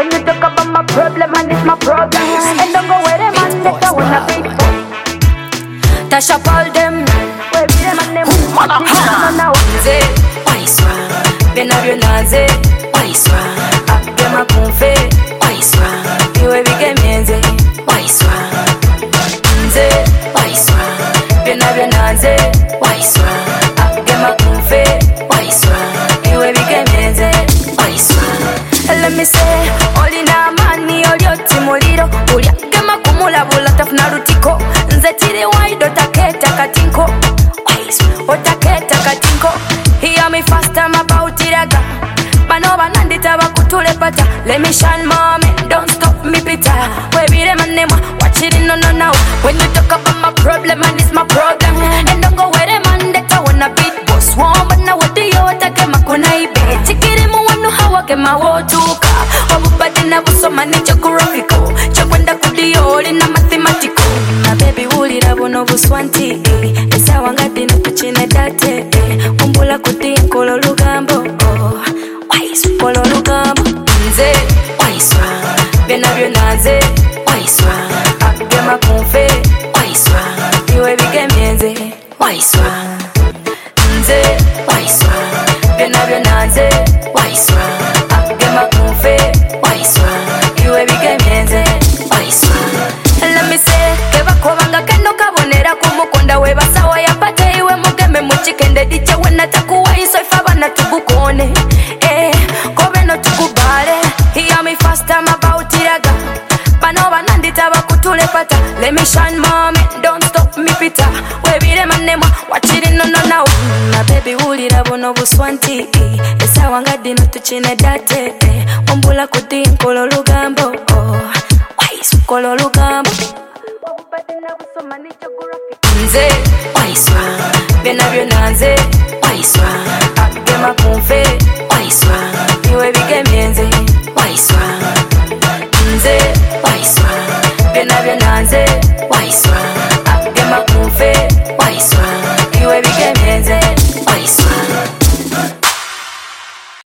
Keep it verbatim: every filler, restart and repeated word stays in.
When you talk about my problem and it's my problem, and don't go where them and take a one a big Tasha Paul them, where be them and them Nze, waiswa, benavyo naze, waiswa, akema kumfe, waiswa, iwe bigemyenze, waiswa, nze, waiswa, benavyo naze, waiswa, akema kumfe, waiswa, iwe bigemyenze, waiswa. Let me say, olina mani olioti muliro, uliakema kumulabula tafuna rutiko, nze tiri waido taketa katinko, waiswa, otaketa katinko. Hear me fast, I'm about it again. Banova nandita bakutule pata. Let me shine, mommy, don't stop me, Peter. We be them and them, watch it in no no no. When you talk about my problem and it's my problem, and don't go where them and that I wanna beat boss one, but now what do you want to get my kunaibe? Tikiri mu wanu hawa ke ma wotuka. Wabubade na busoma ni geographical. Chagwenda kudioli na mathematical. Na baby wuli rabo no buswanti. Esa wangati no kuchine date. Umbula kuti nkolo lugambo. Waisu kolo lugambo. Nze, waiswa. Benavyo naze, waiswa. Akema kumfe, waiswa. Iwe bigemyenze, waiswa. Nze, waiswa. Benavyo naze, waiswa. Akema kumfe, waiswa. Iwe bigemyenze, waiswa. Let me say, keba kwabanga kendo kabonera kumukonda weba sawa yapate iwe mugeme muchikende diche wena takuwa iso ifabana tugukone. Eh, kobe no tukubale. Hear me fast, I'm about it again. Banova nandita bakutule pata. Let me shine, mommy, don't stop me, Peter. We be them and them, watch it in no no no. Na baby wuli rabo no buswanti. Esa wangadi no tuchine date. Umbula kuti nkolo lugambo. Waisu kolo lugambo. Nze, waiswa, benavyo naze, waiswa, akema kumfe, waiswa, iwe bigemyenze, waiswa. Nze, waiswa, benavyo naze,